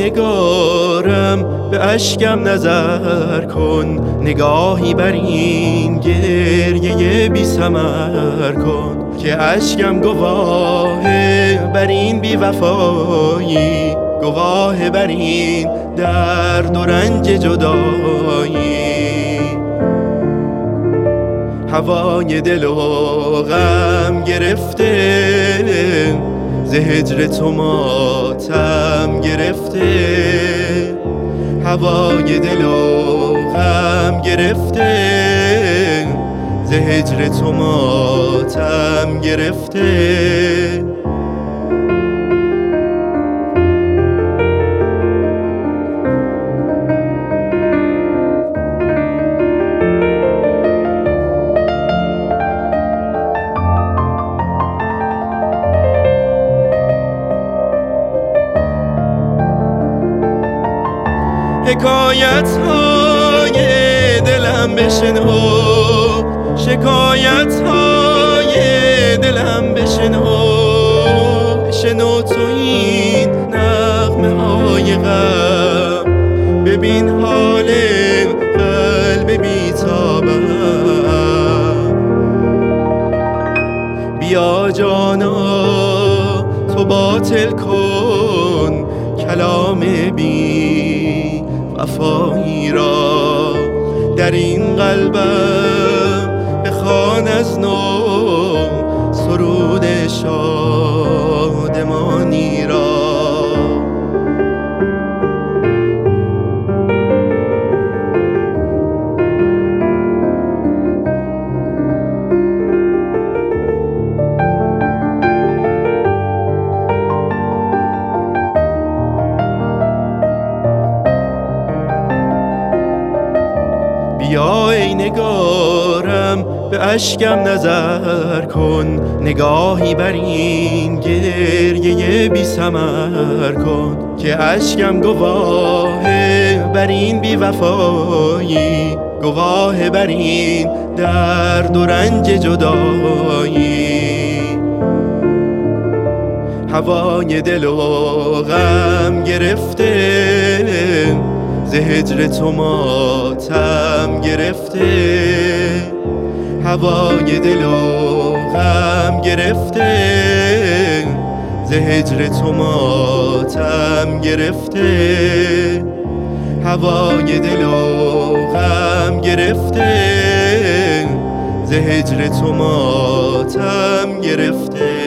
نگارم به اشکم نظر کن، نگاهی بر این گریه بی ثمر کن که اشکم گواهه بر این بی وفایی، گواه بر این درد و رنج جدایی. هوای دل و غم گرفته، ز هجر تو ماتم گرفته. هوای دل و غم گرفته، ز هجر تو ماتم گرفته. حکایت های دلم بشنو، شکایت های دلم بشنو. شنو تو این نغمه های غم، ببین حال قلب بی‌تابم. بیا جانا تو باطل کن کلام بی وفایی را، در این قلبم بخوان از نو سرود شادمانی را. بیا ای نگارم به اشکم نظر کن، نگاهی بر این گریه بی ثمر کن که اشکم گواهه بر این بی وفایی، گواه بر این درد و رنج جدایی. هوای دل و غم گرفته، ز هجر تو ماتم گرفته. هوای دل و غم گرفته، ز هجر تو ماتم گرفته. هوای دل و غم گرفته، ز هجر تو ماتم گرفته.